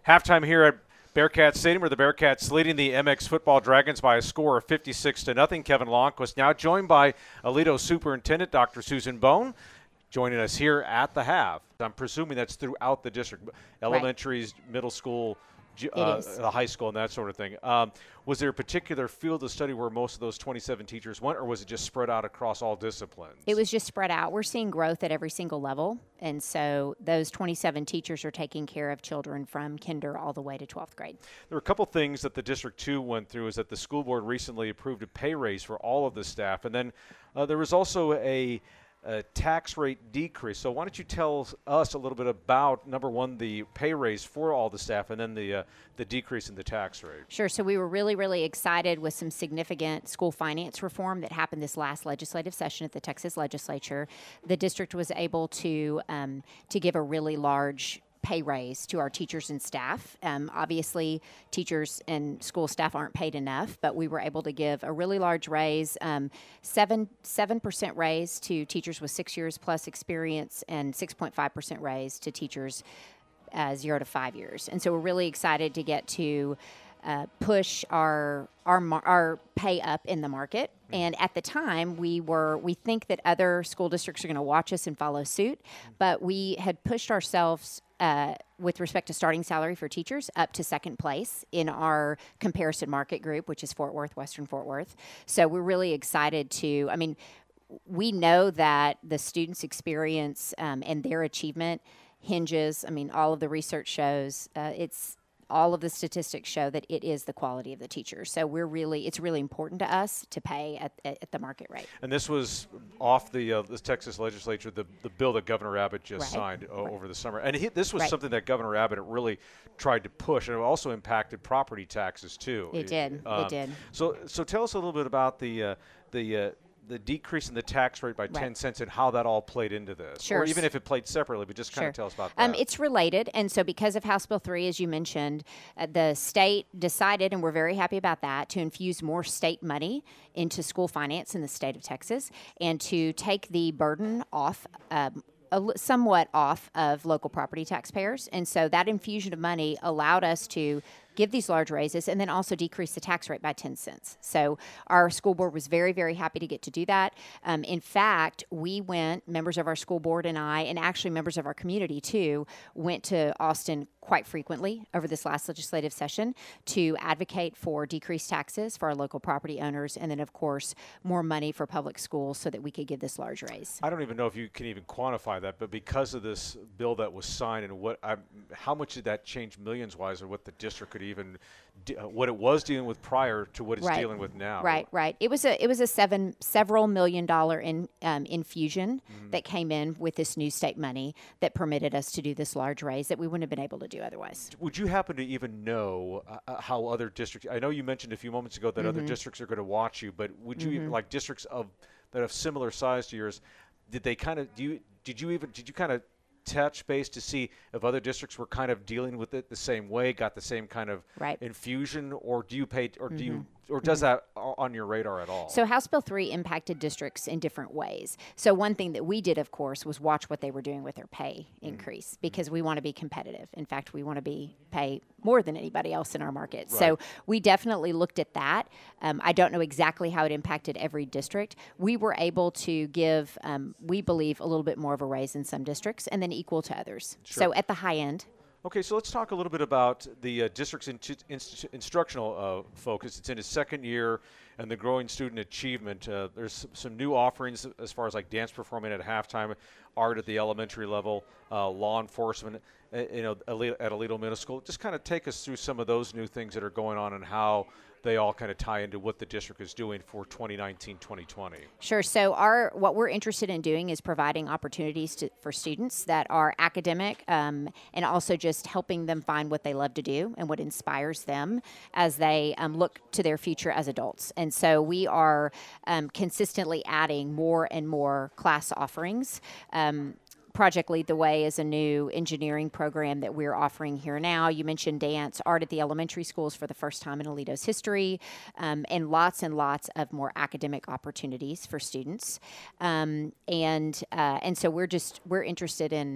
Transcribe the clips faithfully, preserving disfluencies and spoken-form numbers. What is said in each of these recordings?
Halftime here at Bearcats Stadium, where the Bearcats leading the M X football Dragons by a score of fifty-six to nothing. Kevin Lonnquist now joined by Aledo Superintendent Doctor Susan Bone, joining us here at the half. I'm presuming that's throughout the district, elementaries, right. middle school, uh, the high school, and that sort of thing. Um, was there a particular field of study where most of those twenty-seven teachers went, or was it just spread out across all disciplines? It was just spread out. We're seeing growth at every single level, and so those twenty-seven teachers are taking care of children from kinder all the way to twelfth grade. There were a couple things that the District two went through is that the school board recently approved a pay raise for all of the staff, and then uh, there was also a A tax rate decrease. So why don't you tell us a little bit about, number one, the pay raise for all the staff, and then the uh, the decrease in the tax rate? Sure. So we were really, really excited with some significant school finance reform that happened this last legislative session at the Texas legislature. The district was able to um, to give a really large pay raise to our teachers and staff. Um, obviously, teachers and school staff aren't paid enough, but we were able to give a really large raise, um, seven seven percent raise to teachers with six years plus experience, and six point five percent raise to teachers uh, zero to five years. And so we're really excited to get to uh, push our our our pay up in the market. And at the time, we were we think that other school districts are going to watch us and follow suit, but we had pushed ourselves Uh, with respect to starting salary for teachers up to second place in our comparison market group, which is Fort Worth, Western Fort Worth. So we're really excited to, I mean, we know that the students' experience um, and their achievement hinges, I mean, all of the research shows, uh, it's, all of the statistics show that it is the quality of the teachers. So we're really, it's really important to us to pay at, at, at the market rate. And this was off the uh, the Texas legislature, the, the bill that Governor Abbott just right. signed uh, right. over the summer. And he, this was right. something that Governor Abbott really tried to push, and it also impacted property taxes too. It did, um, it did. So, so tell us a little bit about the uh, the uh, the decrease in the tax rate by right. ten cents and how that all played into this. Sure. Or even if it played separately, but just kind sure. of tell us about that. Um, it's related, and so because of House Bill three, as you mentioned, uh, the state decided, and we're very happy about that, to infuse more state money into school finance in the state of Texas and to take the burden off um, A, somewhat off of local property taxpayers. And so that infusion of money allowed us to give these large raises and then also decrease the tax rate by ten cents. So our school board was very, very happy to get to do that. Um, in fact, we went, members of our school board and I, and actually members of our community too, went to Austin quite frequently over this last legislative session to advocate for decreased taxes for our local property owners, and then of course more money for public schools so that we could give this large raise. I don't even know if you can even quantify that, but because of this bill that was signed, and what I, how much did that change millions-wise, or what the district could even, de- uh, what it was dealing with prior to what it's right. dealing with now? Right, right. It was a it was a seven several million dollar in um, infusion mm-hmm. that came in with this new state money that permitted us to do this large raise that we wouldn't have been able to do otherwise. Would you happen to even know uh, how other districts? I know you mentioned a few moments ago that mm-hmm. other districts are going to watch you, but would you mm-hmm. even, like districts of that have similar size to yours? Did they kind of do you? Did you even? Did you kind of touch base to see if other districts were kind of dealing with it the same way, got the same kind of right. infusion, or do you pay, or mm-hmm. do you, or does mm-hmm. that on your radar at all? So House Bill three impacted districts in different ways. So one thing that we did, of course, was watch what they were doing with their pay increase mm-hmm. because we want to be competitive. In fact, we want to be pay more than anybody else in our market. Right. So we definitely looked at that. Um, I don't know exactly how it impacted every district. We were able to give, um, we believe, a little bit more of a raise in some districts and then equal to others. Sure. So at the high end. Okay, so let's talk a little bit about the uh, district's in- in- instructional uh, focus. It's in its second year, and the growing student achievement. Uh, there's some new offerings as far as like dance performing at halftime, art at the elementary level, uh, law enforcement, uh, you know, at Aledo Middle School. Just kind of take us through some of those new things that are going on and how they all kind of tie into what the district is doing for twenty nineteen twenty twenty. Sure. So our what we're interested in doing is providing opportunities to, for students that are academic um, and also just helping them find what they love to do and what inspires them as they um, look to their future as adults. And so we are um, consistently adding more and more class offerings. Um, Project Lead the Way is a new engineering program that we're offering here now. You mentioned dance, art at the elementary schools for the first time in Aledo's history, um, and lots and lots of more academic opportunities for students. Um, and uh, and so we're just we're interested in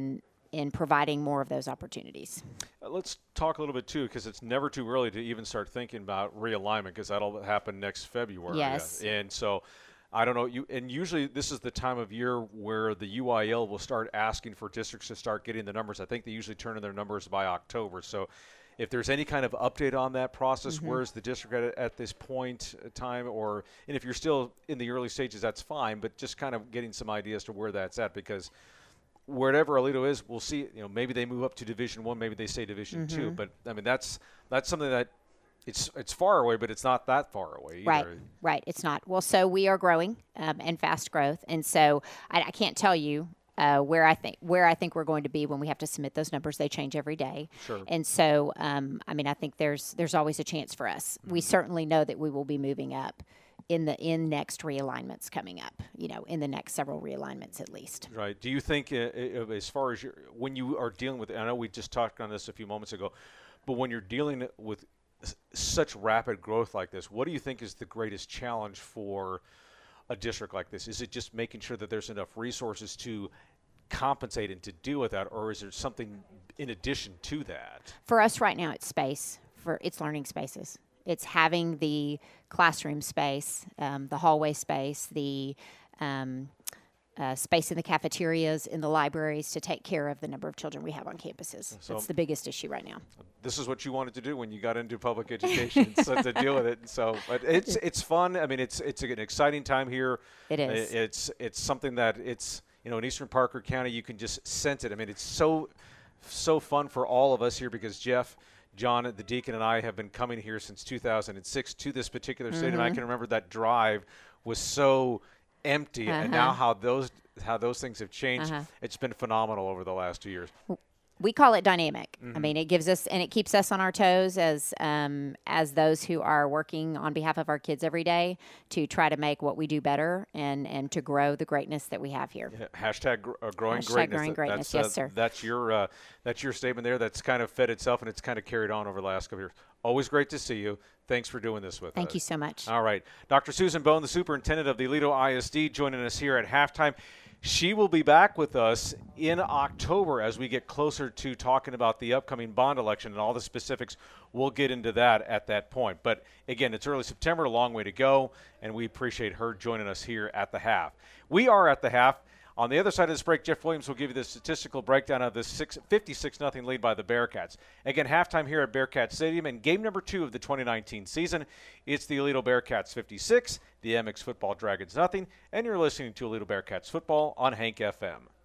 in providing more of those opportunities. Uh, let's talk a little bit too, because it's never too early to even start thinking about realignment, because that'll happen next February. Yes. And so I don't know, you and usually this is the time of year where the U I L will start asking for districts to start getting the numbers. I think they usually turn in their numbers by October. So if there's any kind of update on that process, mm-hmm. where's the district at, at this point in time, or and if you're still in the early stages, that's fine, but just kind of getting some idea as to where that's at, because wherever Aledo is, we'll see. You know, maybe they move up to Division One, maybe they stay Division mm-hmm. Two. But I mean, that's that's something that it's it's far away, but it's not that far away either. Right, right. It's not. Well, so we are growing um, and fast growth, and so I, I can't tell you uh, where I think where I think we're going to be when we have to submit those numbers. They change every day. Sure. And so, um, I mean, I think there's there's always a chance for us. Mm-hmm. We certainly know that we will be moving up in the in next realignments coming up, you know, in the next several realignments at least. Right. Do you think, uh, uh, as far as your, when you are dealing with, I know we just talked on this a few moments ago, but when you're dealing with s- such rapid growth like this, what do you think is the greatest challenge for a district like this? Is it just making sure that there's enough resources to compensate and to deal with that, or is there something in addition to that? For us right now, it's space. For it's learning spaces. It's having the classroom space, um, the hallway space, the um, uh, space in the cafeterias, in the libraries to take care of the number of children we have on campuses. So that's the biggest issue right now. This is what you wanted to do when you got into public education, so to deal with it. So, but it's it's fun. I mean, it's it's an exciting time here. It is. It's it's something that it's you know in Eastern Parker County you can just sense it. I mean, it's so so fun for all of us here because Jeff, John, the deacon, and I have been coming here since two thousand six to this particular stadium. Mm-hmm. I can remember that drive was so empty, uh-huh. and now how those how those things have changed. Uh-huh. It's been phenomenal over the last two years. We call it dynamic. Mm-hmm. I mean, it gives us and it keeps us on our toes as um, as those who are working on behalf of our kids every day to try to make what we do better and, and to grow the greatness that we have here. Yeah, hashtag gr- uh, growing hashtag greatness. growing greatness. That's, yes, uh, sir. That's your uh, that's your statement there. That's kind of fed itself and it's kind of carried on over the last couple of years. Always great to see you. Thanks for doing this with Thank us. you so much. All right, Doctor Susan Bone, the superintendent of the Aledo I S D, joining us here at halftime. She will be back with us in October as we get closer to talking about the upcoming bond election and all the specifics. We'll get into that at that point. But, again, it's early September, a long way to go, and we appreciate her joining us here at the half. We are at the half. On the other side of this break, Jeff Williams will give you the statistical breakdown of the fifty-six nothing lead by the Bearcats. Again, halftime here at Bearcat Stadium and game number two of the twenty nineteen season. It's the Aledo Bearcats fifty-six, the M X Football Dragons nothing, and you're listening to Aledo Bearcats football on Hank F M.